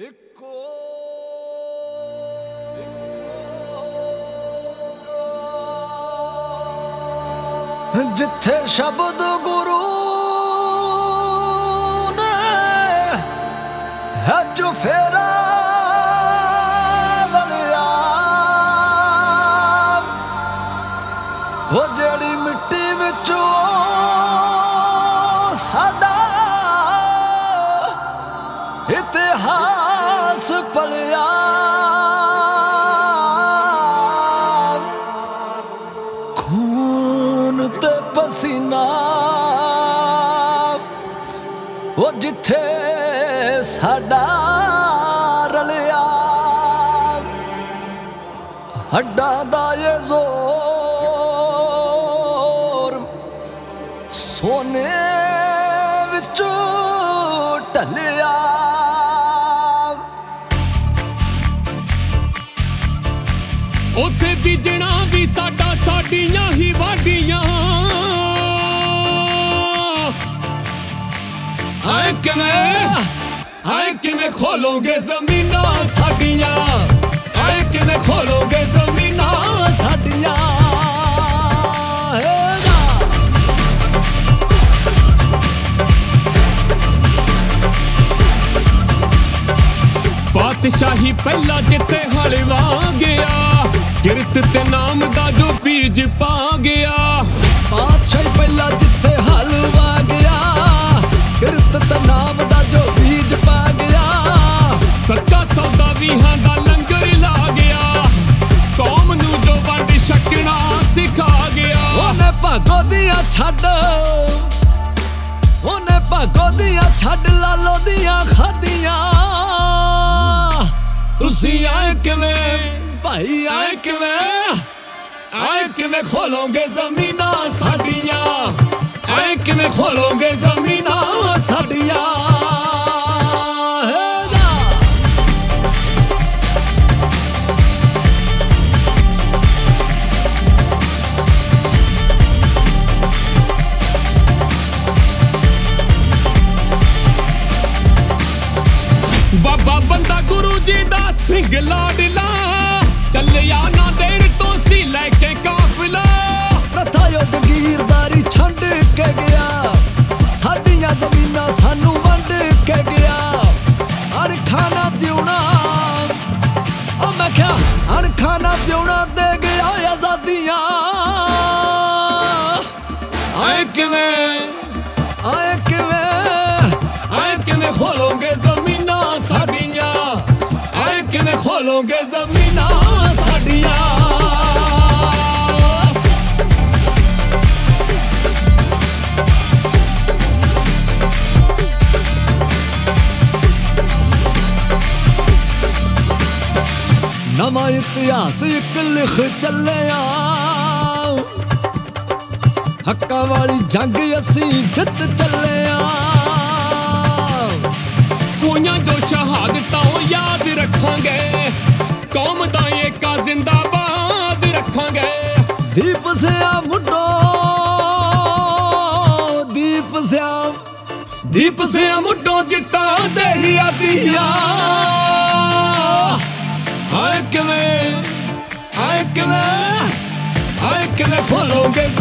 ਇੱਕੋ ਜਿੱਥੇ ਸ਼ਬਦ ਗੁਰੂ ਨੇ ਹੈ ਜੋ ਫੇਰਾ ਵਲਿਆ ਉਹ ਜਿਹੜੀ ਮਿੱਟੀ ਵਿੱਚੋਂ ਸਾਡਾ ਇਤਿਹਾਸ ਪਲਿਆ ਖੂਨ ਤੇ ਪਸੀਨਾ ਉਹ ਜਿੱਥੇ ਸਾਡਾ ਰਲਿਆ ਹੱਡਾਂ ਦਾ ਇਹ ਜ਼ੋਰ ਸੋਨੇ ਵਿੱਚ ਢਲਿਆ ਉੱਥੇ ਬੀਜਣਾ ਵੀ ਸਾਡਾ ਸਾਡੀਆਂ ਹੀ ਵਾਢੀਆਂ ਆਏ ਕਿਵੇਂ ਖੋਲੋਗੇ ਜ਼ਮੀਨਾਂ ਸਾਡੀਆਂ ਆਏ ਕਿਵੇਂ ਖੋਲੋਗੇ ਜ਼ਮੀਨਾਂ ਸਾਡੀਆਂ ਪਾਤਸ਼ਾਹੀ ਪਹਿਲਾਂ ਜਿੱਥੇ ਹਲਵਾ ਗਿਆ ਕਿਰਤ ਤੇ ਨਾਮ ਦਾ ਜੋ ਬੀਜ ਪਾ ਗਿਆ ਪਾਤਸ਼ਾਹੀ ਪਹਿਲਾਂ ਜਿੱਥੇ ਹਲਵਾ ਗਿਆ ਕਿਰਤ ਤੇ ਨਾਮ ਦਾ ਜੋ ਬੀਜ ਪਾ ਗਿਆ ਸੱਚਾ ਸੌਦਾ ਵੀਹਾਂ ਦਾ ਲੰਗਰ ਲਾ ਗਿਆ ਕੌਮ ਨੂੰ ਜੋ ਵੰਡ ਛਕਣਾ ਸਿਖਾ ਗਿਆ ਉਹਨੇ ਭਾਗੋ ਦੀਆਂ ਛੱਡ ਉਹਨੇ ਭਾਗੋ ਦੀਆਂ ਛੱਡ ਲਾਲੋ ਦੀਆਂ ਖਾਦੀਆਂ ਤੁਸੀਂ ਆਏ ਕਿਵੇਂ ਭਾਈ ਆਏ ਕਿਵੇਂ ਖੋਲੋਗੇ ਜ਼ਮੀਨਾਂ ਸਾਡੀਆਂ ਆਏ ਕਿਵੇਂ ਖੋਲੋਗੇ ਜ਼ਮੀਨਾਂ ਸਾਡੀਆਂ ਬਾਬਾ ਬੰਦਾ ਗੁਰੂ ਜੀ ਦਾ ਸਿੰਘ ਲਾਡਲਾ ਚੱਲਿਆ ਨਾ ਦੇਰ ਤੋਂ ਸੀ ਲੈ ਕੇ ਕਾਫਲਾ ਪ੍ਰਥਾ ਜੋ ਜਗੀਰਦਾਰੀ ਛੱਡ ਕੇ ਗਿਆ ਸਾਡੀਆਂ ਜ਼ਮੀਨਾਂ ਸਾਨੂੰ ਵੰਡ ਕੇ ਗਿਆ ਅਣਖਾਂ ਨਾ ਜਿਉਣਾ ਉਹ ਮੈਂ ਕਿਹਾ ਅਣਖਾਂ ਨਾ ਜਿਉਣਾ ਦੇ ਗਿਆ ਆਜ਼ਾਦੀਆਂ ਆਏ ਕਿਵੇਂ ਖੋਲੋਗੇ ਜ਼ਮੀਨਾਂ ਸਾਡੀਆਂ ਆਏ ਕਿਵੇਂ ਖੋਲੋਗੇ ਜ਼ਮੀਨਾਂ ਸਾਡੀਆਂ ਨਵਾਂ ਇਤਿਹਾਸ ਇੱਕ ਲਿਖ ਚੱਲਿਆ ਹੱਕਾਂ ਵਾਲੀ ਜੰਗ ਅਸੀਂ ਜਿੱਤ ਚੱਲਿਆ ਹੋਈਆਂ ਜੋ ਸ਼ਹਾਦਤਾਂ ਉਹ ਯਾਦ ਰੱਖਾਂਗੇ ਕੌਮ ਦਾ ਏਕਾ ਜ਼ਿੰਦਾਬਾਦ ਰੱਖਾਂਗੇ ਦੀਪ ਸਿਆ ਮੁੱਢੋ ਦੀਪ ਸਿਆ ਮੁੱਢੋ ਜਿੱਤਾਂ ਦੇ ਹੀ ਆਦੀਆਂ ਆਏ ਕਿਵੇਂ ਖੋਲੋਗੇ